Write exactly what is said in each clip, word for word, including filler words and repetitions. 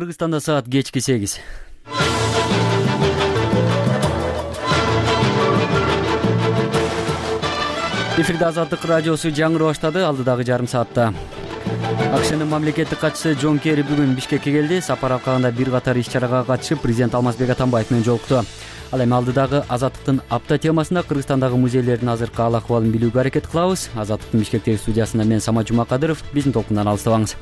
Кыргызстанда саат кечки сегиз. Эфирде Азаттык радиосу жаңыры баштады. Алдыдагы жарым саатта АКШнын мамлекеттик катчысы Джон Керри бүгүн Бишкекке келди. Сапар алкагында бир катар иш-чарага катышып, президент Алмазбек Атамбаев менен жолукту. Ал эми алдыдагы Азаттыктын апта темасында Кыргызстандагы музейлердин азыркы ал-акыбалын билүүгө аракет кылабыз. Азаттыктын Бишкектеги студиясында мен Самат Жумакадыров. Биздин толкундан алыстабаңыз.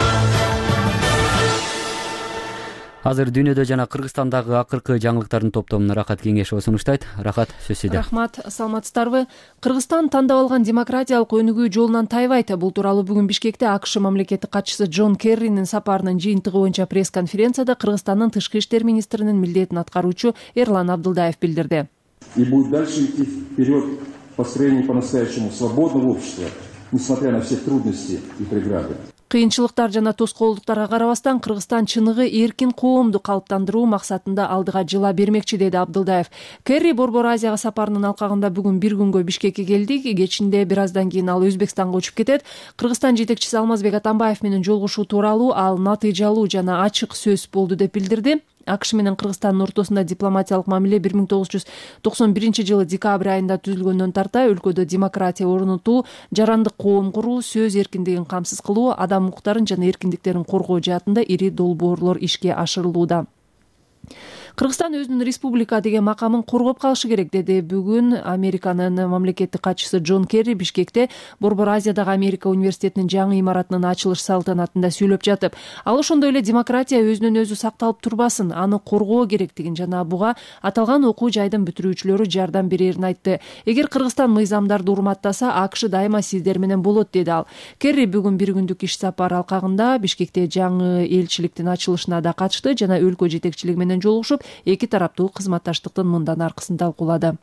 Азыр дүйнөдө жана Кыргызстандагы акыркы жаңылыктардын топтомун Рахат Кеңешова сунуштайт. Рахат, сөз сизде. Рахмат, саламатсыздарбы? Кыргызстан тандап алган демократиялык өнүгүү жолунан тайбайт. Бул тууралуу бүгүн Бишкекте АКШ мамлекеттик катчысы Джон Керринин сапарынын жыйынтыгы боюнча пресс-конференцияда Кыргызстандын тышкы иштер министринин милдетин аткаруучу Эрлан Абдылдаев билдирди. И будет дальше идти вперед в построении по-настоящему свободного общества, несмотря на все трудности и преграды. Кыйынчылыктар жана тоскоолдуктарга карабастан Кыргызстан чыныгы эркин коомду калыптандыруу максатында алдыга жыла бермекчи, деди Абдылдаев. Керри Борбор Азияга сапарынын алкагында бүгүн бир күнгө Бишкекке келди. Кечинде бир аздан кийин ал Өзбекстанга учуп кетет. Кыргызстан жетекчиси Алмазбек Атамбаев менен жолугушуу тууралуу ал натыйжалуу жана ачык сөз болду деп билдирди. АКШ менен Кыргызстандын ортосунда дипломатиялык мамиле бир миң тогуз жүз токсон биринчи жылы декабрь айында түзүлгөндөн тарта өлкөдө демократия орнотуу, жарандык коом куруу, сөз эркиндигин камсыз кылуу, адам укуктарын жана эркиндиктерин коргоо жаатында ири долбоорлор ишке ашырылууда. Кыргызстан өзүнүн республика деген макамын коргоп калышы керек, деди бүгүн Американын мамлекеттик катчысы Джон Керри Бишкекте Борбор Азиядагы Америка университетинин жаңы имаратынын ачылыш салтанатында сүйлөп жатып, ал ошондой эле демократия өзүнөн өзү сакталып турбасын, аны коргоо керектигин жана буга аталган окуу жайдын бүтүрүүчүлөрү жардам берерин айтты. Эгер Кыргызстан мыйзамдарды урматтаса, АКШ дайыма сиздер менен болот, деди ал. Керри бүгүн бир күндүк иш сапар алкагында Бишкекте жаңы элчиликтин ачылышына да катышты жана өлкө жетекчилиги менен жолугушуп, эки тараптуу кызматташтыктын мындан аркысын талкуулады.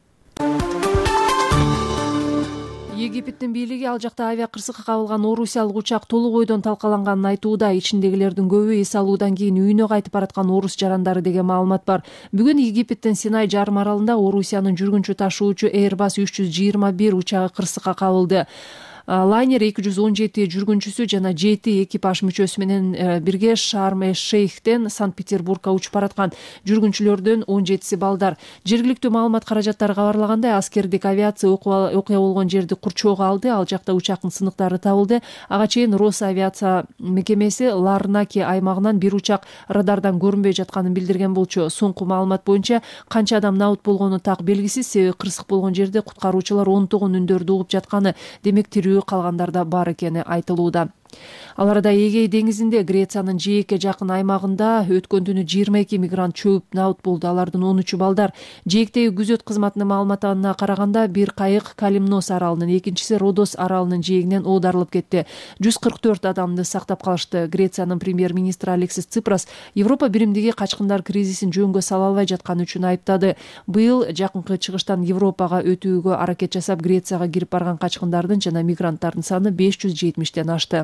Египеттин бийлиги ал жакта авиа кырсыкка кабылган орусиялык учак толук ойдон талкаланганын айтууда. Ичиндегилердин көбү эс алуудан кийин үйүнө кайтып бараткан орус жарандары деген маалымат бар. Бүгүн Египеттин Синай жарым аралында Орусиянын жүргүнчү ташуучу Airbus үч жүз жыйырма бир учагы кырсыкка кабылды. Лайнер эки жүз он жети жүргүнчүсү жана жети экипаж мүчөсү менен бирге Шарм-эш-Шейхтен Санкт-Петербургга учуп бараткан. Жүргүнчүлөрдүн он жетиси балдар. Жергиликтүү маалымат каражаттары кабарлагандай, аскердик авиация окуя болгон жерди курчоого алды. Ал жакта учактын сыныктары табылды. Ага чейин Росавиация мекемеси Ларнаки аймагынан бир учак радардан көрүнбөй жатканын билдирген болчу. Соңку маалымат боюнча канча адам набыт болгону так белгисиз, себеби кырсык болгон жерде куткаруучулар онтогон үндөрдү угуп жатканы, демек тирүү калгандарда бар экени айтылууда. Ал арада Эгей деңизинде Грециянын Жээкке жакын аймагында өткөн түнү жыйырма эки мигрант чөп набыт болду. Алардын он үчү балдар. Жээктеги күзөт кызматынын маалыматына караганда бир кайык Калимнос аралынын, экинчиси Родос аралынын жээгинен оодарылып кетти. жүз кырк төрт адамды сактап калышты. Грециянын премьер-министри Алексис Ципрас Европа биримдиги качкындар кризисин жөнгө сала албай жатканы үчүн айыптады. Быйыл жакынкы чыгыштан Европага өтүүгө аракет жасап Грецияга кирип барган качкындардын жана мигранттардын саны беш жүз жетимиштен ашты.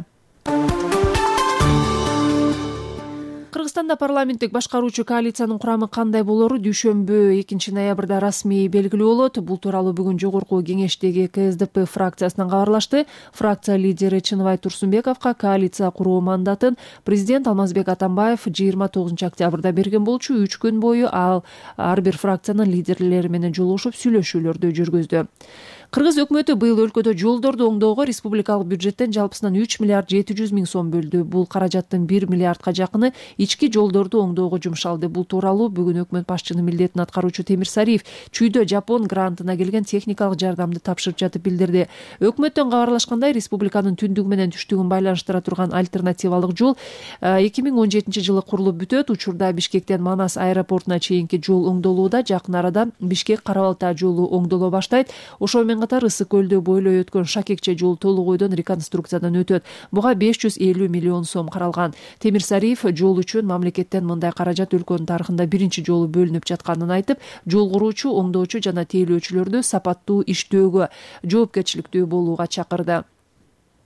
Кыргызстанда парламенттик башкаруучу коалициянын курамы кандай болору дүйшөмбү экинчи ноябрда расмий белгилүү болот. Бул тууралуу бүгүн жогорку кеңештеги ка эс дэ пэ фракциясынан кабарлашты. Фракция лидери Чыныбай Турсунбековго коалиция куруу мандатын президент Алмазбек Атамбаев жыйырма тогузунчу октябрда берген болчу. Үч күн бою ал ар бир фракциянын лидерлери менен жолугушуп сүйлөшүүлөрдү жүргүздү. Кыргыз өкмөтү быйыл өлкөдө жолдорду оңдоого республикалык бюджеттен жалпысынан үч миллиард жети жүз миң сом бөлдү. Бул каражаттын бир миллиардка жакыны ички жолдорду оңдоого жумшалды. Бул тууралуу бүгүн өкмөт башчынын милдетин аткаруучу Темир Сариев чүйдө Жапон грантына келген техникалык жардамды тапшырып жатып билдирди. Өкмөттөн кабарлашкандай, республиканын түндүгү менен түштүгүн байланыштыра турган альтернативалык жол эки миң он жетинчи жылы курулуп бүтөт. Учурда Бишкектен Манас аэропортуна чейинки жол оңдолууда. Жакын арада Бишкек Кара-Балта жолу оңдоло баштайт. Ошо менен катар Ысык көлдө бойлой өткөн Шакекче жол толук ойдон реконструкциядан өтөт. Буга беш жүз элүү миллион сом каралган. Темир Сариев жол үчүн мамлекеттен мындай каражат өлкөнүн тарыхында биринчи жолу бөлүнүп жатканын айтып, жол куруучу, оңдоочу жана тейлөөчүлөрдү сапаттуу иштөөгө, жоопкерчиликтүү болууга чакырды.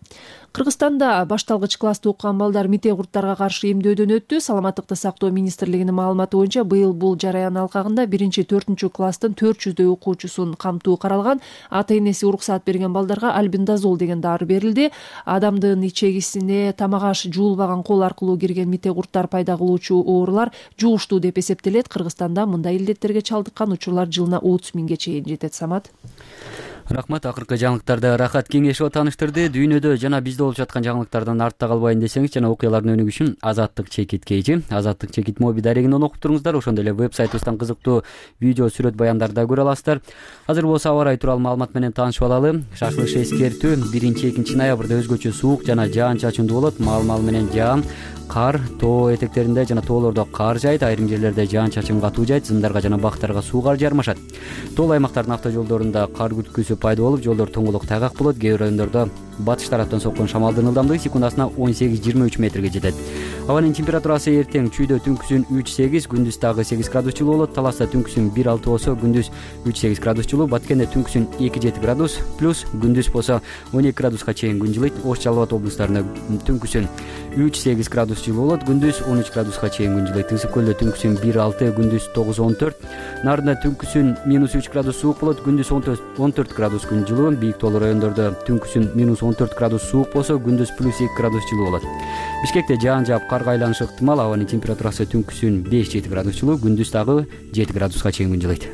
Кыргызстанда башталгыч класста окуган балдар мите курттарга каршы эмдөөдөн өттү. Саламаттыкты сактоо министрлигинин маалыматы боюнча быйыл бул жараян алкагында биринчи төртүнчү класстын төрт жүздөй окуучусун камтуу каралган. Ата энеси уруксаат берген балдарга альбендазол деген дары берилди. Адамдын ичегисине тамак аш жуулбаган кол аркылуу кирген мите курттар пайда кылуучу оорулар жугуштуу деп эсептелет. Кыргызстанда мындай илдеттерге чалдыккан учурлар жылына отуз миңге чейин жетет. Самат. Рахмат. Акыркы жаңылыктарды Рахат Кеңешова тааныштырды. Дүйнөдө жана бизде болуп жаткан жаңылыктардан артта калбайын десеңиз жана окуялардын өнүгүшү үчүн Азаттык чекит кейжи, Азаттык чекит моби дарегинен окуп туруңуздар. Ошондой эле веб-сайтыбыздан кызыктуу видео, сүрөт, баяндарды да көрө аласыздар. Азыр болсо аба ырайы тууралуу маалымат менен таанышып алалы. Шашылыш эскертүү биринчи экинчи ноябрда өзгөчө суук жана жаан-чачындуу болот. Маал-маал менен жаам, кар, тоо этектеринде жана тоолордо кар жайт, айрым жерлерде жаан-чачын катуу жайт, зымдарга жана бактарга суу кар жармашат. Тоол аймактардын автожолдорунда кар күткүсү пайда болуп, жолдор тоңголук тайгак болот. Кээ бир райондордо батыш тараптан соккон шамалдын ылдамдыгы секундасына он сегиз жыйырма үч метрге жетет. Абанын температурасы эртең чүйдө түнкүсүн үч сегиз, күндүз дагы сегиз градус жылуу болот. Таласта түнкүсүн бир алты болсо, күндүз үч сегиз градус жылуу. Баткенде түнкүсүн эки жети градус плюс, күндүз болсо он эки градуска чейин күн жылыйт. Ош Жалал Абад облустарында түнкүсүн үч сегиз градус жылуу болот, күндүз он үч градуска чейин күн жылыйт. Ысык көлдө түнкүсүн бир алты, күндүз тогуз он төрт. Нарында түнкүсүн минус үч градус суук болот, күндүз он төрт градус күн жылуу. Бийик тоолуу райондордо түнкүсүн минус он төрт градус суук болсо, күндүз плюс эки градус жылуу болот. Бишкекте жаан жаап карга айланышы ыктымал. Абанын температурасы түнкүсүн беш жети градус жылуу, күндүз дагы жети градуска чейин күн жылыйт.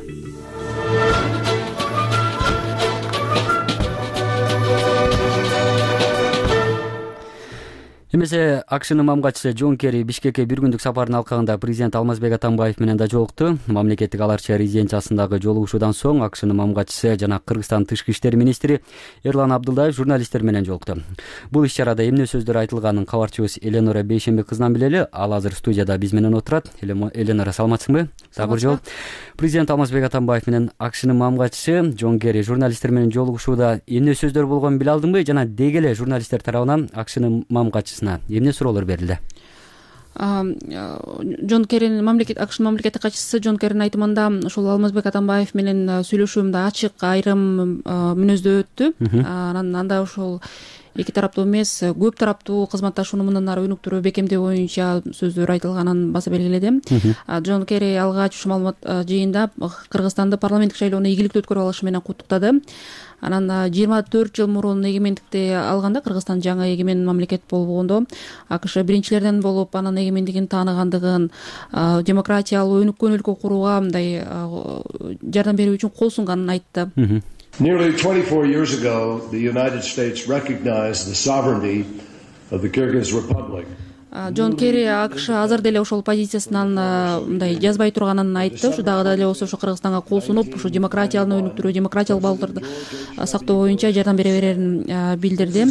Эмесе АКШнын мамгатчысы Джон Керри Бишкекке бир күндүк сапардын алкагында президент Алмазбек Атамбаев менен да жолукту. Мамлекеттик аларчы резиденциясындагы жолугушуудан соң АКШнын мамгатчысы жана Кыргызстан тышкы иштер министри Эрлан Абдылдаев журналисттер менен жолукту. Бул иш-чарада эмне сөздөр айтылганын кабарчыбыз Эленора Бейшенбек кызынан билели. Ал азыр студияда биз менен отурат. Эленора, саламатсыңбы? Дагы бир жолу. Президент Алмазбек Атамбаев менен АКШнын мамгатчысы Джон Керри журналисттер менен жолугушууда эмне сөздөр болгонун биле алдыңбы? Жана деги эле журналисттер тарабынан АКШнын мамгатчысына эмне суроолор берилди? Джон Керринин мамлекет АКШнын мамлекеттик катчысы Джон Керринин айтымында ошол Алмазбек Атамбаев менен сүйлөшүүмдө ачык, айрым мүнөздө өттү. Анан анда ошол эки тараптуу эмес, көп тараптуу кызматташууну мындан ары өнүктүрүү, бекемдөө боюнча сөздөр айтылганын баса белгиледи. Джон Керри алгач ушул маалымат жыйында Кыргызстанды парламенттик шайлоону ийгиликтүү өткөрүп алышы менен куттуктады. Анан жыйырма төрт жыл мурун эгемендикти алганда, Кыргызстан жаңы эгемен мамлекет болгондо АКШ биринчилерден болуп, анан эгемендигин тааныгандыгын, демократиялуу өнүккөн өлкө курууга мындай жардам берүү үчүн кол сунганын айтты. Nearly twenty-four years ago, the United States recognized the sovereignty of the Kyrgyz Republic. Джон Керри АКШ азыр деле ошол позициясынан мындай жазбай турганын айтты. Ушу дагы деле болсо ушу Кыргызстанга кол сунуп, ушу демократияны өнүктүрүү, демократиялык балдарды сактоо боюнча жардам бере берерин билдирди.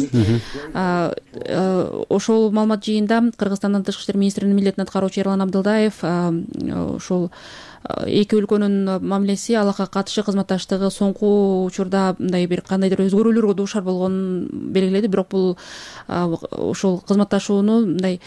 Ошол маалымат жыйында Кыргызстандын тышкы иштер министринин милдетин аткаруучу Эрлан Абдылдаев ошол эки өлкөнүн мамилеси, алакка катышы, кызматташтыгы соңку учурда мындай бир кандайдыр өзгөрүүлөргө дуушар болгонун белгиледи. Бирок бул ошол кызматташууну мындай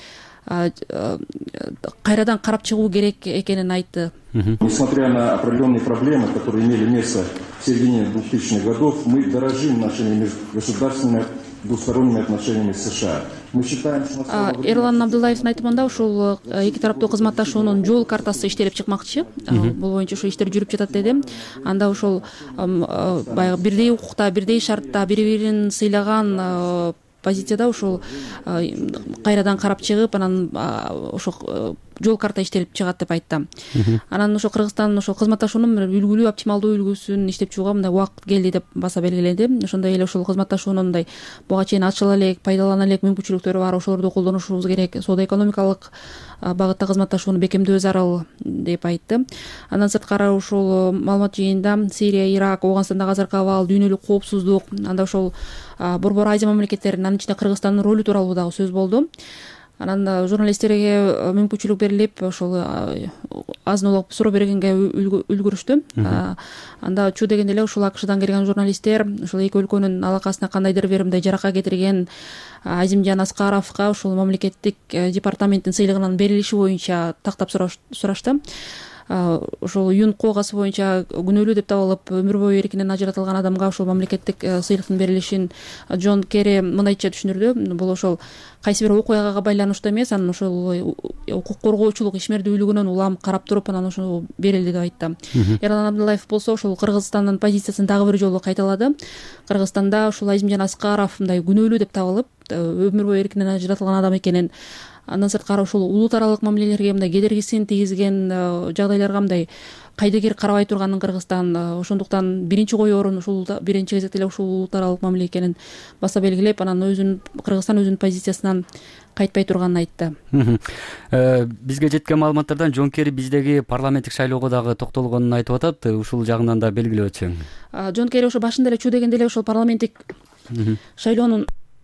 кайрадан карап чыгуу керек экенин айтты. Несмотря на определенные проблемы, которые имели место в середине двухтысячных годов, мы дорожим нашими межгосударственными двусторонними отношениями с США. Мы считаем, что Эрлан Абдылдаевдин айтымында ушул эки тараптуу кызматташуунун жол картасы иштелип чыкмакчы. Бул боюнча ушул иштер жүрүп жатат деди. Анда ошол баягы бирдей укукта, бирдей шартта бири-бирин сыйлаган позицияда ушул кайрадан карап чыгып, анан ошол жол карта иштелип чыгат деп айтты. Анан ошо Кыргызстан ошол кызматташуунун үлгүлүү, оптималдуу үлгүсүн иштеп чыгууга мындай убакыт келди деп баса белгиледи. Ошондой эле ошол кызматташуунун мындай буга чейин ачыла элек, пайдалана элек мүмкүнчүлүктөрү бар, ошолорду колдонушубуз керек. Соода экономикалык багытта кызматташууну бекемдөө зарыл деп айтты. Андан сырткары ошол маалымат жыйында Сирия, Ирак, Ооганстандагы азыркы абал, дүйнөлүк коопсуздук, анда ошол Борбор Азия мамлекеттеринин, анын ичинде Кыргызстандын ролу тууралуу дагы сөз болду. Анан журналисттерге мүмкүнчүлүк берилип, ошол азын-аулак суроо бергенге үлгүрүштү. Анда чуу дегенде эле ушул АКШдан келген журналисттер ошол эки өлкөнүн алакасына кандайдыр бир мындай жарака кетирген Азимжан Аскаровго ушул мамлекеттик департаменттин сыйлыгынын берилиши боюнча тактап сурашты. ошол юн коогасы боюнча күнөөлүү деп табылып өмүр бою эркинен ажыратылган адамга ошол мамлекеттик сыйлыктын берилишин Джон Керри мындайча түшүндүрдү. Бул ошол кайсы бир окуяга байланыштуу эмес, анан ошол укук коргоочулук ишмердүүлүгүнөн улам карап туруп анан ошону берилди деп айтты. Эрлан Абдуллаев болсо ошол Кыргызстандын позициясын дагы бир жолу кайталады. Кыргызстанда ушул Азимжан Аскаров мындай күнөөлүү деп табылып өмүр бою эркинен ажыратылган адам экенин, андан сырткары ушул улут аралык мамилелерге мындай кедергисин тийгизген жагдайларга мындай кайдыгер карабай турганын Кыргызстан, ошондуктан биринчи коюу орун ушул биринчи кезекте эле ушул улут аралык мамиле экенин баса белгилеп, анан өзүнүн Кыргызстан өзүнүн позициясынан кайтпай турганын айтты. Бизге жеткен маалыматтардан Джон Керри биздеги парламенттик шайлоого дагы токтолгонун айтып атат. Ушул жагынан да белгилеп өтсөң. Джон Керри ошо башында эле чуу дегенде эле ошол парламенттик шайлоонун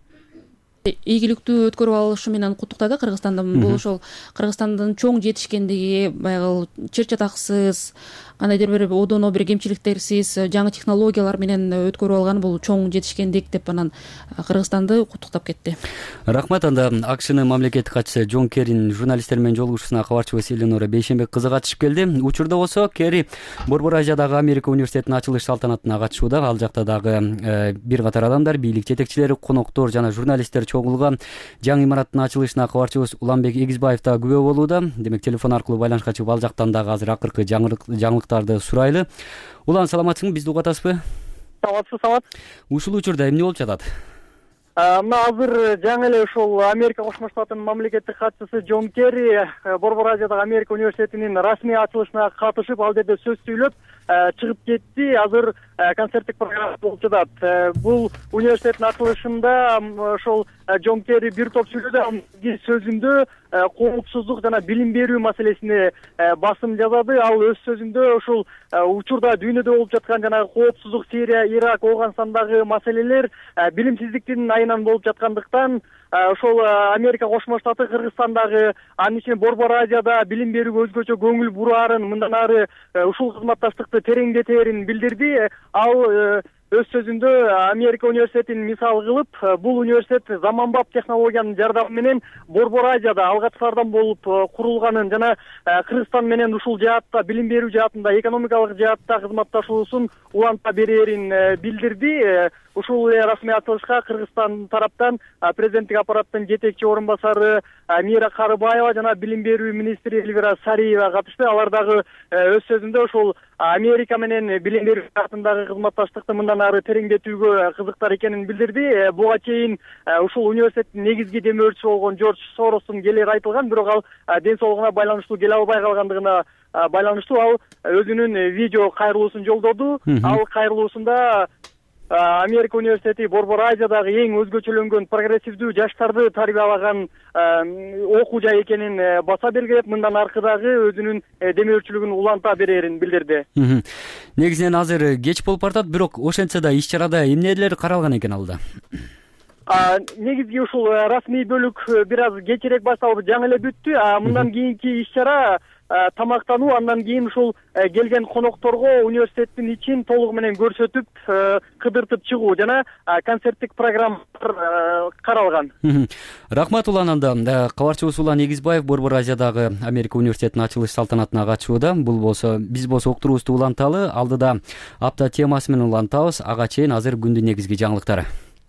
ийгиликтүү өткөрүп алышы менен куттуктады Кыргызстанды. Бул ошол Кыргызстандын чоң жетишкендиги, баягы чыр чатаксыз, кандайдыр бир одоно бир кемчиликтерсиз жаңы технологиялар менен өткөрүп алган бул чоң жетишкендик деп анан Кыргызстанды куттуктап кетти. Рахмат. Анда АКШнын мамлекеттик катчысы Джон Керринин журналисттер менен жолугушуусуна кабарчыбыз Эленора Бейшенбек кызы катышып келди. Учурда болсо Керри Борбор Азиядагы Америка университетинин ачылыш салтанатына катышууда. Ал жакта дагы бир катар адамдар, бийлик жетекчилери, коноктор жана журналисттер чогулган жаңы имараттын ачылышына кабарчыбыз Уланбек Эгизбаев да күбө болууда. Демек телефон аркылуу байланышка чыгып ал жактан дагы азыр акыркы жаңылыктарды сурайлы. Улан, саламатсыңбы? Бизди угуп атасызбы? Саламатсыз, саламат. Ушул учурда эмне болуп жатат? Мына азыр жаңы эле ушул Америка Кошмо Штаттарынын мамлекеттик катчысы Джон Керри Борбор Азиядагы Америка университетинин расмий ачылышына катышып, ал жерде сөз сүйлөп чыгып кетти. Азыр концерттик программа болуп жатат. Бул университеттин ачылышында ошол Джон Керри бир топ сүйлөдү. Сөзүндө коопсуздук жана билим берүү маселесине басым жасады. Ал өз сөзүндө ушул учурда дүйнөдө болуп жаткан жана коопсуздук, Сирия, Ирак, Афганистандагы маселелер билимсиздиктин айынан болуп жаткандыктан ошол Америка Кошмо Штаты Кыргызстандагы, анын ичинде Борбор Азияда билим берүүгө өзгөчө көңүл бураарын, мындан ары ушул кызматташтыкты тереңдетерин билдирди. Ал өз сөзүндө Америка университетин мисал кылып, бул университет заманбап технологиянын жардамы менен Борбор Азияда алгачкылардан болуп курулганын жана Кыргызстан менен ушул жаатта билим берүү жаатында, экономикалык жаатта кызматташуусун уланта берерин билдирди. Ушул расмий ачылышка Кыргызстан тараптан президенттик аппараттын жетекчи орун басары Мира Карыбаева жана билим берүү министри Эльвира Сариева катышты. Алар дагы өз сөзүндө ушул Америка менен билим берүү жаатындагы кызматташтыкты мындан ары тереңдетүүгө кызыктар экенин билдирди. Буга чейин ушул университеттин негизги демөөрчүсү болгон Джордж Соростун келери айтылган, бирок ал ден соолугуна байланыштуу келе албай калгандыгына байланыштуу ал өзүнүн видео кайрылуусун жолдоду. Ал кайрылуусунда Америка университети Борбор Азиядагы эң өзгөчөлөнгөн прогрессивдүү жаштарды тарбиялаган окуу жай экенин баса белгилеп, мындан аркыдагы өзүнүн демөөрчүлүгүн уланта берерин билдирди. Негизинен азыр кеч болуп баратат, бирок ошентсе да иш-чарада эмнелер каралган экен алда? Негизги ушул расмий бөлүк бир аз кечирээк башталып, жаңы эле бүттү. Мындан кийинки иш-чара тамактануу, андан кийин ушул келген конокторго университеттин ичин толугу менен көрсөтүп, кыдыртып чыгуу жана концерттик программалар каралган. Рахмат Улан. Анда кабарчыбыз Улан Эгизбаев Борбор Азиядагы Америка университетинин ачылыш салтанатына катышууда. Бул болсо биз болсо уктуруубузду уланталы, алдыда апта темасы менен улантабыз. Ага чейин азыр күндүн негизги жаңылыктары.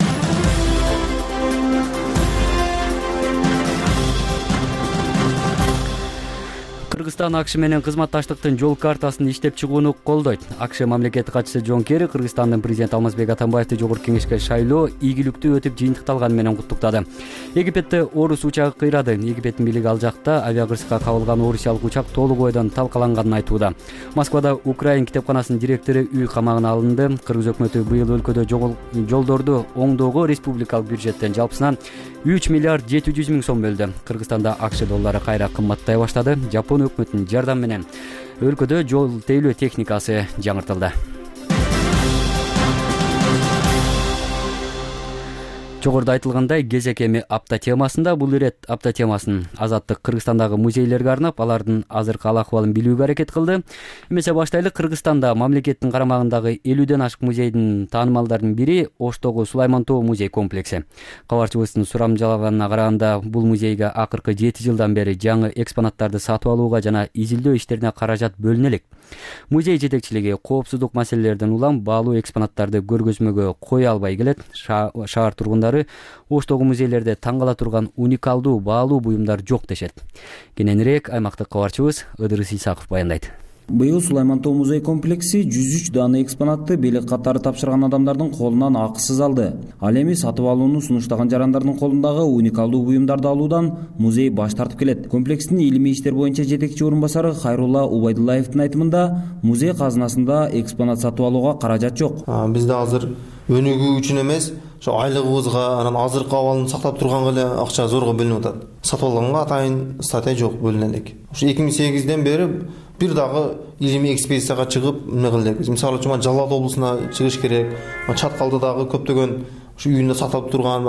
Кыргызстан АКШ менен кызматташтыктын жол картасын иштеп чыгууну колдойт. АКШ мамлекеттик катчысы Джон Керри Кыргызстандын президенти Алмазбек Атамбаевди жогорку кеңешке шайлоо ийгиликтүү өтүп жыйынтыкталганы менен куттуктады. Египетте орус учагы кыйрады. Египеттин бийлиги ал жакта авиакырсыкка кабылган орусиялык учак толук ойдон талкаланганын айтууда. Москвада Украин китепканасынын директору үй камагына алынды. Кыргыз өкмөтү быйыл өлкөдө жолдорду оңдоого республикалык бюджеттен жалпысынан үч миллиард жети жүз миң сом бөлдү. Кыргызстанда АКШ доллары кайра кымбаттай баштады. Жапон өкмөтүнүн жардамы менен өлкөдө жол тейлөө техникасы жаңыртылды. Жогоруда айтылгандай, кезек эми апта темасында бул ирет апта темасын Азаттык Кыргызстандагы музейлерге арнап, алардын азыркы ал акыбалын билүүгө аракет кылды. Эмесе баштайлы. Кыргызстанда мамлекеттин карамагындагы элүүдөн ашык музейдин таанымалдарынын бири Оштогу Сулайман Тоо музей комплекси. Кабарчыбыздын сурамжылаганына караганда, бул музейге акыркы жети жылдан бери жаңы экспонаттарды сатып алууга жана изилдөө иштерине каражат бөлүнө элек. Музей жетекчилиги коопсуздук маселелерден улам баалуу экспонаттарды көргөзмөгө кое албай келет. Шаар тургундары Оштогу музейлерде таң кала турган уникалдуу баалуу буюмдар жок дешет. Кененирээк аймактык кабарчыбыз Ыдырыс Исаков баяндайт. Быйыл Сулайман Тоо музей комплекси жүз үч даана экспонатты белек катары тапшырган адамдардын колунан акысыз алды. Ал эми сатып алууну сунуштаган жарандардын колундагы уникалдуу буюмдарды алуудан музей баш тартып келет. Комплекстин илимий иштер боюнча жетекчи орун басары Хайрулла Убайдуллаевдин айтымында, музей казынасында экспонат сатып алууга каражат жок. Бизде азыр өнүгүү үчүн эмес, ошо айлыгыбызга, анан азыркы абалын сактап турганга эле акча зорго бөлүнүп атат. Сатып алганга атайын статья жок бөлүнө элек. Ошо эки миң сегизден бери бир дагы илимий экспедицияга чыгып эмне кылдык. Мисалы үчүн Жалал Абад облусуна чыгыш керек. Чаткалдыдагы көптөгөн ушу үйүндө сатылып турган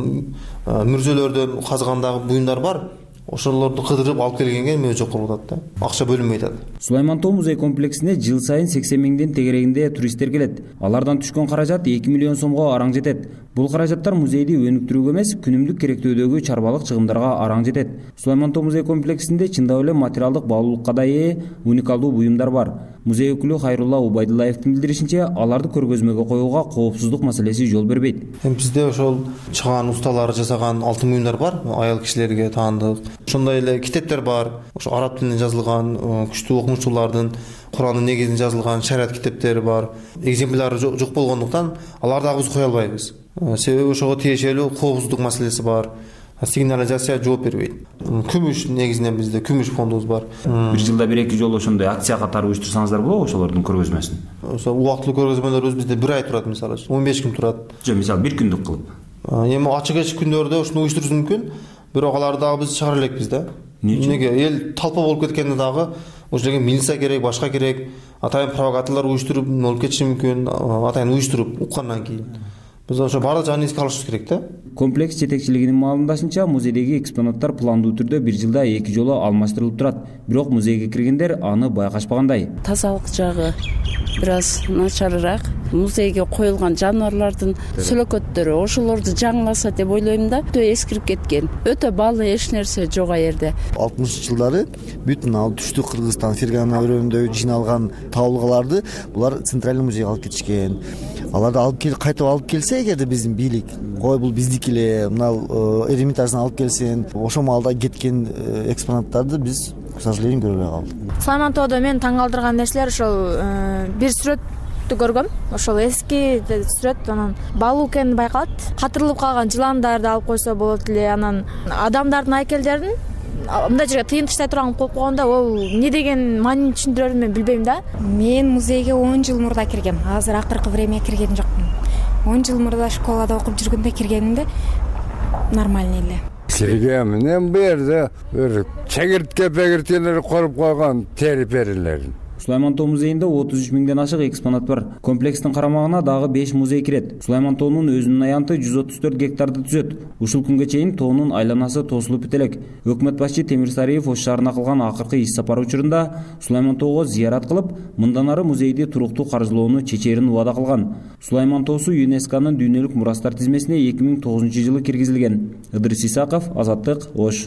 мүрзөлөрдөн казгандагы буюмдар бар. Ошолорду кыдырып алып келгенге эме жок болуп атат да. Акча бөлүнбөй атат. Сулайман Тоо музей комплексине жыл сайын сексен миңден тегерегинде туристтер келет. Алардан түшкөн каражат эки миллион сомго араң жетет. Бул каражаттар музейди өнүктүрүүгө эмес, күнүмдүк керектөөдөгү чарбалык чыгымдарга араң жетет. Сулайман Тоо музей комплексинде чындап эле материалдык баалуулукка да ээ уникалдуу буюмдар бар. Музей өкүлү Хайрулла Убайдуллаевдин билдиришинче, аларды көргөзмөгө коюуга коопсуздук маселеси жол бербейт. Эми бизде ошол чыган усталар жасаган алтын буюмдар бар, аял кишилерге таандык. Ошондой эле китептер бар. Ошо араб тилинде жазылган, күчтүү окумуштуулардын Курандын негизинде жазылган шариат китептери бар. Экземпляры жок болгондуктан аларды дагы биз кое албайбыз. Себеби ошого тиешелүү коопсуздук маселеси бар. Сигнализация жооп бербейт. Күмүш негизинен бизде күмүш фондубуз бар. Бир жылда бир эки жолу ошондой акция катары уюштурсаңыздар болобу ошолордун көргөзмөсүн? Ошо убактылуу көргөзмөлөр бизде бир ай турат, мисалы, он беш күн турат. Жок, мисалы бир күндүк кылып. Эми ачык эчик күндөрдө ушуну уюштурушубуз мүмкүн. Бирок аларды дагы биз чыгара элекпиз да. Эмнеге? Эл талпа болуп кеткенде дагы ошол жерге милиция керек, башка керек. Атайын провокаторлор уюштуруп, болуп кетиши мүмкүн. Атайын уюштуруп уккандан кийин. Биз ошо баардык жагын эске алышыбыз керек да. Комплекс жетекчилигинин маалымдашынча, музейдеги экспонаттар пландуу түрдө бир жылда эки жолу алмаштырылып турат. Бирок музейге киргендер аны байкашпагандай. Тазалык жагы бир аз начарыраак. Музейге коюлган жаныбарлардын сүлөкөттөрү, ошолорду жаңыласа деп ойлойм да. Өтө эскирип кеткен. Өтө баалуу эч нерсе жок а жерде. алтымышынчы жылдары бүтүн ал түштүк Кыргызстан Фергана өрөөнүндө жиналган табылгаларды булар Центральный музейге алып кетишкен. Аларды алып келип кайтып алып келсе, эгерде биздин бийлик, ой бул биздики эле, мына Эрмитаждан алып келсин, ошо маалда кеткен экспонаттарды биз, к сожалению, көрө албай калдык. Сулайман Тоодо мен таң калтырган нерселер ошол бир сүрөттү көргөм. Ошол эски сүрөт, анан баалуу экени байкалат. Катырылып калган жыландарды алып койсо болот эле, анан адамдардын айкелдерин мындай жерге тыйын тыштай турган коюп койгондо, ол эмне деген маанини түшүндүрөрүн мен билбейм да. Мен музейге он жыл мурда киргем. Азыр акыркы время кирген жокмун. он жыл мурда школада окуп жүргөндө киргенимде нормальный эле. Киргем, мен бу жерде бир чегиртке пегиртелер коруп койгон тери перилерин. Сулайман Тоо музейинде отуз үч миңден ашык экспонат бар. Комплекстин карамагына дагы беш музей кирет. Сулайман Тоонун өзүнүн аянты жүз отуз төрт гектарды түзөт. Ушул күнгө чейин тоонун айланасы тосулуп бите элек. Өкмөт башчы Темир Сариев Ош шаарына кылган акыркы иш сапары учурунда Сулайман Тоого зыярат кылып, мындан ары музейди туруктуу каржылоону чечерин убада кылган. Сулайман Тоосу ЮНЕСКОнун дүйнөлүк мурастар тизмесине эки миң тогузунчу жылы киргизилген. Ыдырыс Исаков, Азаттык, Ош.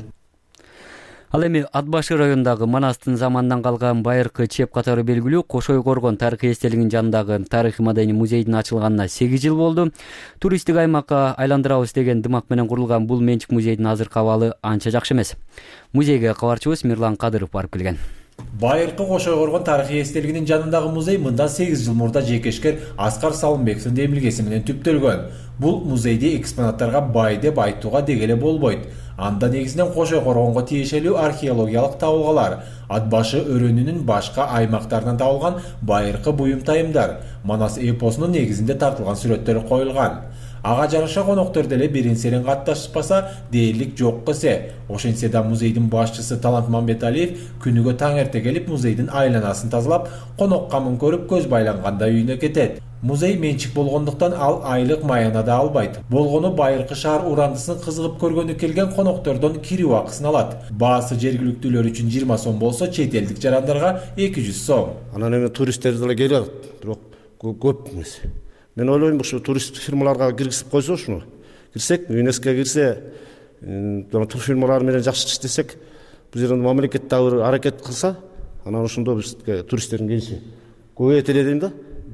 Ал эми Атбашы районундагы Манастын заманынан калган байыркы чеп катары белгилүү Кошой Коргон тарыхый эстелигинин жанындагы тарыхый маданий музейдин ачылганына сегиз жыл болду. Туристтик аймакка айландырабыз деген дымак менен курулган бул менчик музейдин азыркы абалы анча жакшы эмес. Музейге кабарчыбыз Мирлан Кадыров барып келген. Байыркы Кошой Коргон тарыхый эстелигинин жанындагы музей мындан сегиз жыл мурда жекешкер Аскар Салымбековдун демилгеси менен түптөлгөн. Бул музейди экспонаттарга бай деп айтууга дегеле болбойт. Анда негизинен Кошой Коргонго тиешелүү археологиялык табылгалар, Атбашы өрөөнүнүн башка аймактарынан табылган байыркы буюм тайымдар, Манас эпосунун негизинде тартылган сүрөттөр коюлган. Ага жараша коноктор деле бирин-серин катташпаса дээрлик жок кесе. Ошентсе да музейдин башчысы Талант Мамбеталиев күнүгө таң эрте келип музейдин айланасын тазалап, конок камын көрүп көз байланганда үйүнө кетет. Музей менчик болгондуктан ал айлык маяна да албайт. Болгону байыркы шаар урандысын кызыгып көргөнү келген коноктордон кирүү акысын алат. Баасы жергиликтүүлөр үчүн жыйырма сом болсо, чет элдик жарандарга эки жүз сом. Анан эми туристтер деле келет, бирок көп эмес. Мен ойлойм, ушу турист фирмаларга киргизип койсо, ушуну кирсек, ЮНЕСКО кирсе, тур фирмалар менен жакшы иштесек, бул жерде мамлекет да бир аракет кылса, анан ошондо бизге туристтердин келиши көбөйөт эле дейм да.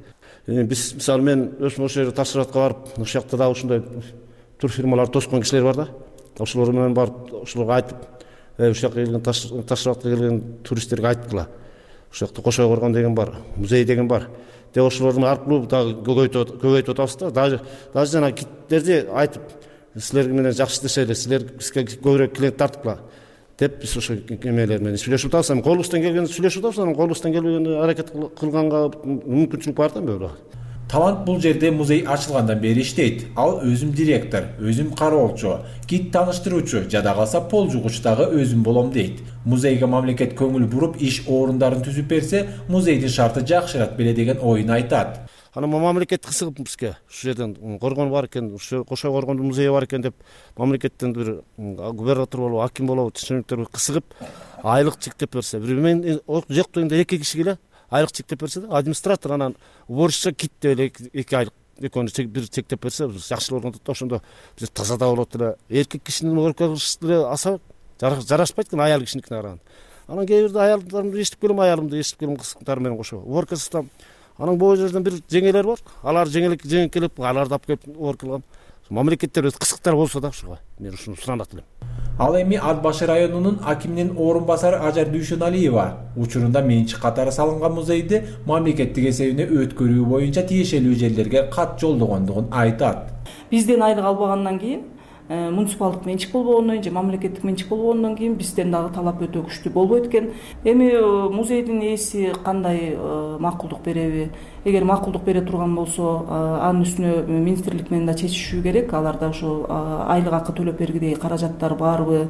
Биз мисалы мен өзүм ошол жерде ташкентке барып, ошол жакта да ушундай тур фирмалар тоскон кишилер бар да. Ошолор менен барып, ошолорго айтып, ушул жакка келген Ташкентке келген туристтерге айткыла. Ошол жакта Кошой Коргон деген бар, музей деген бар. Деп ошолордун аркылуу дагы көбөйтүп атабыз да. Даже даже жана киттерди айтып, силер менен жакшы иштешели, силер бизге көбүрөөк клиент тартыпла деп биз ошо эмелер менен сүйлөшүп атабыз. Эми колубуздан келгенди сүйлөшүп атабыз, анан колубуздан келбегенди аракет кылганга мүмкүнчүлүк бар да эмне? Талант бул жерде музей ачылгандан бери иштейт. Ал өзүм директор, өзүм кароолчу, кит тааныштыруучу, жада калса пол жугуч дагы өзүм болом дейт. Музейге мамлекет көңүл буруп, иш орундарын түзүп берсе, музейдин шарты жакшырат беле деген оюн айтат. Анан мамлекет кысыгып бизге ушул жерден Коргон бар экен, ушу Кошой Коргондун музейи бар экен деп мамлекеттен бир губернатор болобу, аким болобу, чиновниктер кысыгып айлык чектеп берсе, бир мен жок дегенде эки киши келе айлык чектеп берсе да, администратор анан уборщица кит деп эле эки айлык экөөнү бир чектеп берсе, жакшылык да ошондо биз таза да болот эле. Эркек кишинин уборка кылышы деле аса жарашпайт экен аял кишиникине караганда. Анан кээ бирде аялдарымды эстип келем, аялымды эстип келем кыздар менен кошо. Уборкасызда анан бул жерден бир жеңелер бар. Алар жеңелик жеңип келип, аларды алып келип уборка кылган. Мамлекеттер өз кысыктар болсо да ушуга мен ушуну суранат элем. Ал эми Ат башы районунун акиминин орун басары Ажар Дүйшөналиева учурунда менчик катары салынган музейди мамлекеттик эсебине өткөрүү боюнча тиешелүү жерлерге кат жолдогондугун айтат. Бизден айлык албагандан кийин муниципалдык менчик болбогондон кийин же мамлекеттик менчик болбогондон кийин бизден дагы талап өтө күчтүү болбойт экен. Эми музейдин ээси кандай макулдук береби? Эгер макулдук бере турган болсо, анын үстүнө министрлик менен да чечишүү керек. Аларда ошо айлык акы төлөп бергидей каражаттар барбы?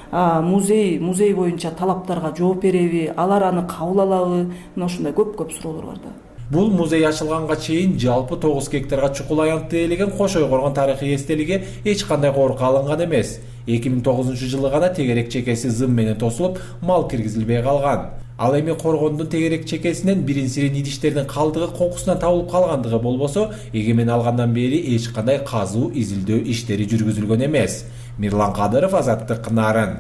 Музей музей боюнча талаптарга жооп береби? Алар аны кабыл алабы? Мына ушундай көп-көп суроолор бар да. Бул музей ачылганга чейин жалпы тогуз гектарга чукул аянтты ээлеген Кошой Коргон тарыхый эстелиги эч кандай корукка алынган эмес. эки миң тогузунчу жылы гана тегерек чекеси зым менен тосулуп, мал киргизилбей калган. Ал эми Коргондун тегерек чекесинен бирин-сирин идиштердин калдыгы кокусунан табылып калгандыгы болбосо, эгемен алгандан бери эч кандай казуу, изилдөө иштери жүргүзүлгөн эмес. Мирлан Кадыров, Азаттык, Нарын.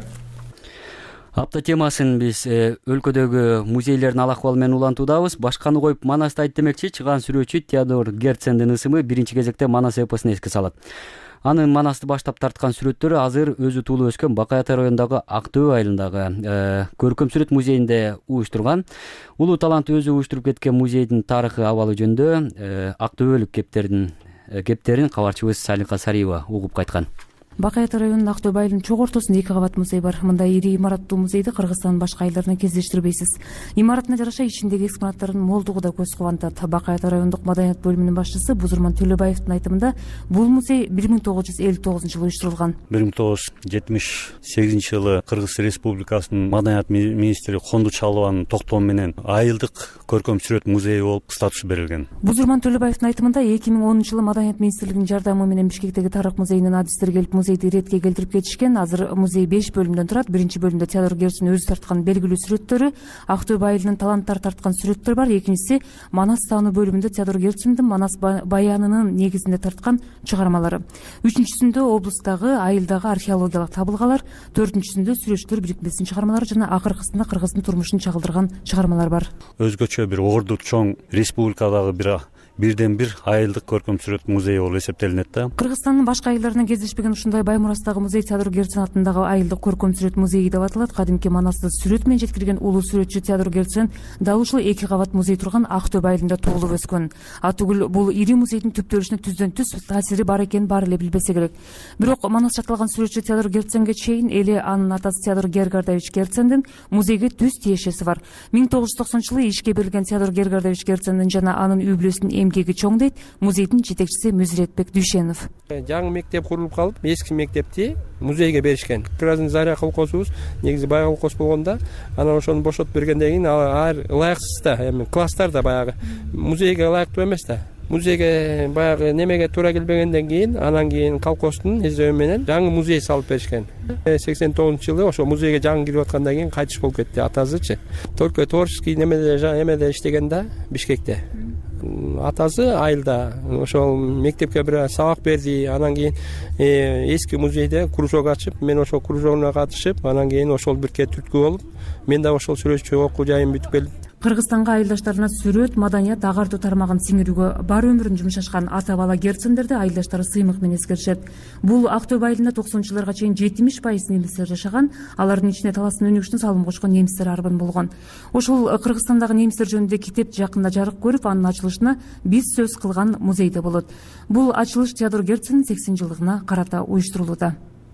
Апта темасын биз өлкөдөгү музейлердин ал акыбалы менен улантуудабыз. Башканы коюп Манасты айт демекчи, чыган сүрөтчү Теодор Герцендин ысымы биринчи кезекте Манас эпосун эске салат. Анын Манасты баштап тарткан сүрөттөрү азыр өзү туулуп өскөн Бакай Ата районундагы Ак Төө айылындагы Көркөм сүрөт музейинде уюштурган. Улуу талант өзү уюштуруп кеткен музейдин тарыхы абалы жөнүндө Ак Төөлүк кептердин кептерин кабарчыбыз Салика Сариева угуп кайткан. Бакай Ата районунун Ак Төө айылынын чогуу ортосунда эки кабат музей бар. Мындай ири имараттуу музейди Кыргызстандын башка айылдарында кездештирбейсиз. Имаратына жараша ичиндеги экспонаттардын молдугу да көз кубантат. Бакай Ата райондук маданият бөлүмүнүн башчысы Бузурман Төлөбаевдин айтымында бул музей бир миң тогуз жүз элүү тогузунчу жылы уюштурулган. бир миң тогуз жүз жетимиш сегизинчи жылы Кыргыз Республикасынын маданият министри Хонду Чалыбанын токтому менен айылдык көркөм сүрөт музейи болуп статус берилген. Бузурман Төлөбаевдин айтымында эки миң онунчу жылы маданият министрлигинин жардамы менен Бишкектеги тарых музейинин адистери келип музейди иретке келтирип кетишкен. Азыр музей беш бөлүмдөн турат. Биринчи бөлүмдө Теодор Герцен өзү тарткан белгилүү сүрөттөрү, Ак Төө айылынын таланттары тарткан сүрөттөр бар. Экинчиси Манас тааны бөлүмүндө Теодор Герцендин Манас баянынын негизинде тарткан чыгармалары. Үчүнчүсүндө облустагы айылдагы археологиялык табылгалар, төртүнчүсүндө сүрөтчүлөр бирикмесинин чыгармалары жана акыркысында кыргыздын турмушун чагылдырган чыгармалар бар. Өзгөчө бир орду чоң республикадагы бир бирден бир айылдык көркөм сүрөт музейи болуп эсептелинет да. Кыргызстандын башка айылдарынан кездешпеген ушундай бай мурастагы музей Теодор Герцен атындагы айылдык көркөм сүрөт музейи деп аталат. Кадимки Манасты сүрөт менен жеткирген улуу сүрөтчү Теодор Герцен дал ушул эки кабат музей турган Ак Төө айылында туулуп өскөн. Атүгүл бул ири музейдин түптөлүшүнө түздөн түз таасири бар экенин баары эле билбесе керек. Бирок Манас жаталган сүрөтчү Теодор Герценге чейин эли анын атасы Теодор Гергардович Герцендин музейге түз тиешеси бар. миң тогуз жүз токсонунчу жылы ишке берилген Теодор Гергардович Герцендин жана анын үй бүлөсүнүн эмгеги чоң дейт музейдин жетекчиси Мүзүретбек Дүйшенов. Жаңы мектеп курулуп калып, эски мектепти музейге беришкен. Биразын заря колхозубуз негизи бай колхоз болгонда, анан ошону бошотуп бергенден кийин ар ылайыксыз да, эми класстар да баягы музейге ылайыктуу эмес да. музейге баягы немеге туура келбегенден кийин анан кийин колхоздун издөө менен жаңы музей салып беришкен. сексен тогузунчу жылы ошо музейге жаңы кирип аткандан кийин кайтыш болуп кетти атасычы. Только творческий немеде эмеде иштеген да Бишкекте. Атасы айылда ошол мектепке бир сабак берди. Анан кийин эски музейде кружок ачып, мен ошол кружогуна катышып, анан кийин ошол бирке түрткү болуп, мен да ошол сүрөтчү окуу жайым бүтүп келди. Кыргызстанга айылдаштарына сүрөт, маданият, агартуу тармагын сиңирүүгө бар өмүрүн жумшашкан ата бала Герцендерди айылдаштары сыймык менен эскеришет. Бул Ак Төбө айылында токсонунчу жылдарга чейин жетимиш пайыз немистер жашаган, алардын ичине таластын өнүгүшүнө салым кошкон немистер арбын болгон. Ошол Кыргызстандагы немистер жөнүндө китеп жакында жарык көрүп, анын ачылышына биз сөз кылган музейде болот. Бул ачылыш Теодор Герцендин сексен жылдыгына карата уюштурулууда.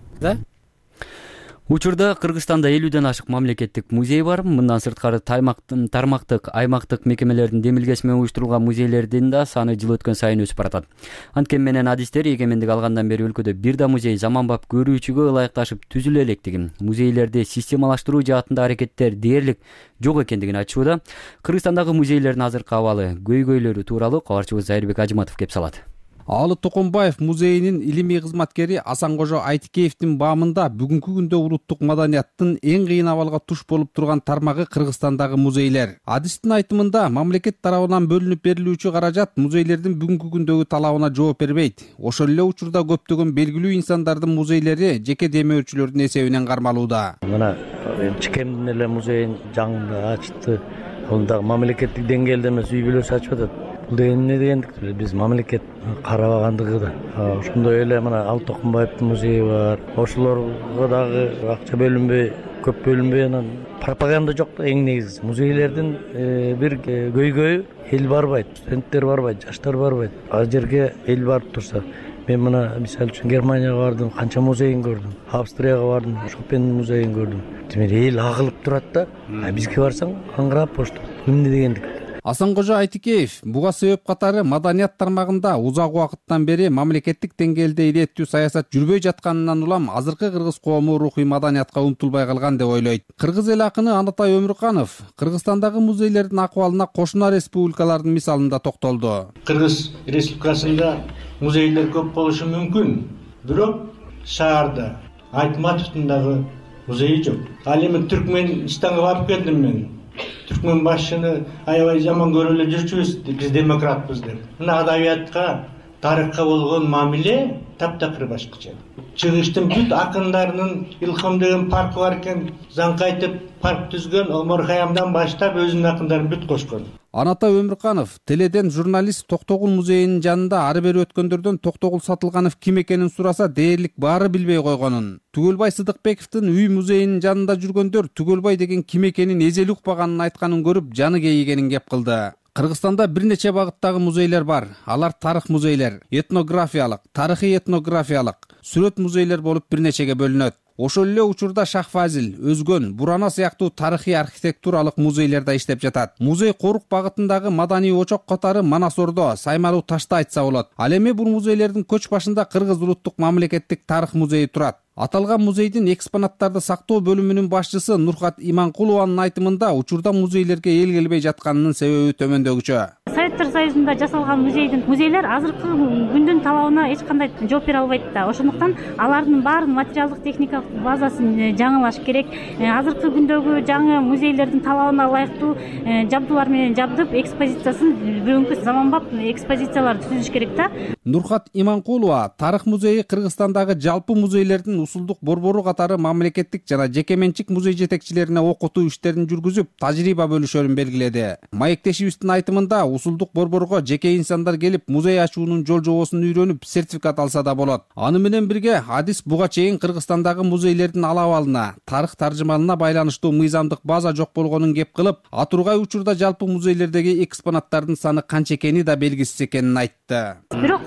Учурда Кыргызстанда элүүдөн ашык мамлекеттик музей бар. Мындан сырткары тармактык, аймактык мекемелердин демилгеси менен уюштурулган музейлердин да саны жыл өткөн сайын өсүп баратат. Анткени менен адистер эгемендик алгандан бери өлкөдө бир да музей заманбап көрүүчүгө ылайыкташып түзүлө электигин, музейлерди системалаштыруу жаатында аракеттер дээрлик жок экендигин айтышууда. Кыргызстандагы музейлердин азыркы абалы, көйгөйлөрү тууралуу кабарчыбыз Айырбек Ажыматов кеп салат. Аалы Токонбаев музейинин илимий кызматкери Асанкожо Айтикеевдин баамында бүгүнкү күндө улуттук маданияттын эң кыйын абалга туш болуп турган тармагы Кыргызстандагы музейлер. Адистин айтымында мамлекет тарабынан бөлүнүп берилүүчү каражат музейлердин бүгүнкү күндөгү талабына жооп бербейт. Ошол эле учурда көптөгөн белгилүү инсандардын музейлери жеке демөөрчүлөрдүн эсебинен кармалууда. Мына Чикемдин эле музейин жаңында ачты. Ал дагы мамлекеттик деңгээлде эмес, үй бүлөсү ачып атат. Бул деген эмне дегендик? Биз мамлекет карабагандыгы да. Ошондой эле мына Ал Токонбаевдин музейи бар. Ошолорго дагы акча бөлүнбөй, көп бөлүнбөй, анан пропаганда жок да. Эң негизгиси музейлердин бир көйгөйү эл барбайт, студенттер барбайт, жаштар барбайт. Ал жерге эл барып турса, мен мына мисалы үчүн Германияга бардым, канча музейин көрдүм. Австрияга бардым, Шопендин музейин көрдүм. Демек эл агылып турат да. А бизге барсаң аңгырап кошту. Эмне дегендик? Асанкожо Айтикеев буга себеп катары маданият тармагында узак убакыттан бери мамлекеттик деңгээлде илеттүү саясат жүрбөй жатканынан улам азыркы кыргыз коому рухий маданиятка умтулбай калган деп ойлойт. Кыргыз эл акыны Анатай Өмүрканов Кыргызстандагы музейлердин акыбалына кошуна республикалардын мисалында токтолду. Кыргыз республикасында музейлер көп болушу мүмкүн, бирок шаарда Айтматовдун дагы музейи жок. Ал эми Түркмөнстанга барып келдим мен. Түркмөн башчыны аябай жаман көрүп эле жүрчүбүз, биз демократпыз деп. Мына адабиятка, тарыхка болгон мамиле таптакыр башкача. Чыгыштын бүт акындарынын илхам деген паркы бар экен, Заңкайтып парк түзгөн, Омар Хаямдан баштап өзүнүн акындарын бүт кошкон. Анатай Өмүрканов теледен журналист Токтогул музейинин жанында ары бери өткөндөрдөн Токтогул Сатылганов ким экенин сураса, дээрлик баары билбей койгонун. Түгөлбай Сыдыкбековдун үй музейинин жанында жүргөндөр Түгөлбай деген ким экенин эзели укпаганын айтканын көрүп, жаны кейигенин кеп кылды. Кыргызстанда бир нече багыттагы музейлер бар. Алар тарых музейлер, этнографиялык, тарыхый этнографиялык, сүрөт музейлер болуп бир нечеге бөлүнөт. Ошол эле учурда Шахфазил, Өзгөн, Бурана сыяктуу тарыхый архитектуралык музейлерде иштеп жатат. Музей корук багытындагы маданий очок катары Манас Ордо, Саймалуу Ташта айтса болот. Ал эми бул музейлердин көч башында Кыргыз улуттук мамлекеттик тарых музейи турат. Аталган музейдин экспонаттарды сактоо бөлүмүнүн башчысы Нурхат Иманкулованын айтымында учурда музейлерге эл келбей жатканынын себеби төмөндөгүчө. Советтер Союзунда жасалган музейдин музейлер азыркы күндүн талабына эч кандай жооп бере албайт да. Ошондуктан алардын баарын материалдык техникалык базасын жаңылаш керек. Азыркы күндөгү жаңы музейлердин талабына ылайыктуу жабдуулар менен жабдып, экспозициясын бүгүнкү заманбап экспозицияларды түзүш керек да. Нурхат Иманкулова тарых музейи Кыргызстандагы жалпы музейлердин усулдук борбору катары мамлекеттик жана жеке менчик музей жетекчилерине окутуу иштерин жүргүзүп, тажрыйба бөлүшөрүн белгиледи. Маектешибиздин айтымында усулдук борборго жеке инсандар келип музей ачуунун жол жобосун үйрөнүп, сертификат алса да болот. Аны менен бирге адис буга чейин Кыргызстандагы музейлердин алабалына, тарых таржымалына байланыштуу мыйзамдык база жок болгонун кеп кылып, атургай учурда жалпы музейлердеги экспонаттардын саны канча экени да белгисиз экенин айтты. Бирок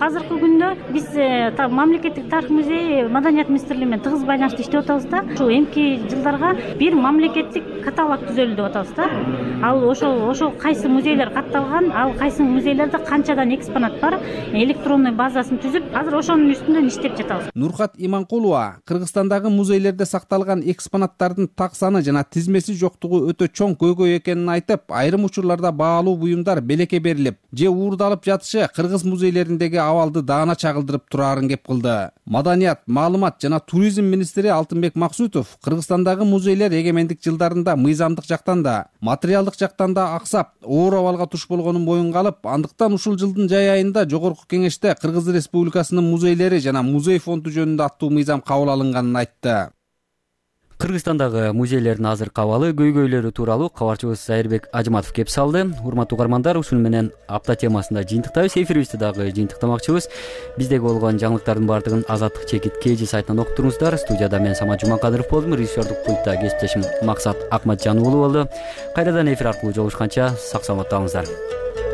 азыркы күндө биз мамлекеттик тарых музейи маданият министрлиги менен тыгыз байланышта иштеп атабыз да. Ушул эмки жылдарга бир мамлекеттик каталог түзөлдү деп атабыз да. Ал ошол ошол кайсы музейлер катталган, ал кайсы музейлерде канчадан экспонат бар, электронный базасын түзүп, азыр ошонун үстүндөн иштеп жатабыз. Нурхат Иманкулова Кыргызстандагы музейлерде сакталган экспонаттардын так саны жана тизмеси жоктугу өтө чоң көйгөй экенин айтып, айрым учурларда баалуу буюмдар белекке берилип, же уурдалып жатышы кыргыз музейлериндеги абалды даана чагылдырып тураарын кеп кылды. Маданият, маалымат жана туризм министри Алтынбек Максутов Кыргызстандагы музейлер эгемендик жылдарында мыйзамдык жактан да, материалдык жактан да аксап, оор абалга туш болгонун моюнга алып, андыктан ушул жылдын жай айында Жогорку Кеңеште Кыргыз Республикасынын музейлери жана музей фонду жөнүндө аттуу мыйзам кабыл алынганын айтты. Кыргызстандагы музейлердин азыркы абалы, көйгөйлөрү тууралуу кабарчыбыз Айырбек Ажыматов кеп салды. Урматтуу угармандар, ушуну менен апта темасында жыйынтыктайбыз. Эфирибизди дагы жыйынтыктамакчыбыз. Биздеги болгон жаңылыктардын баардыгын Азаттык чекит кж сайтынан окуп туруңуздар. Студияда мен Самат Жумакадыров болдум. Режиссердук пультта кесиптешим Максат Акматжан уулу болду. Кайрадан эфир аркылуу жолугушканча сак саламатта калыңыздар.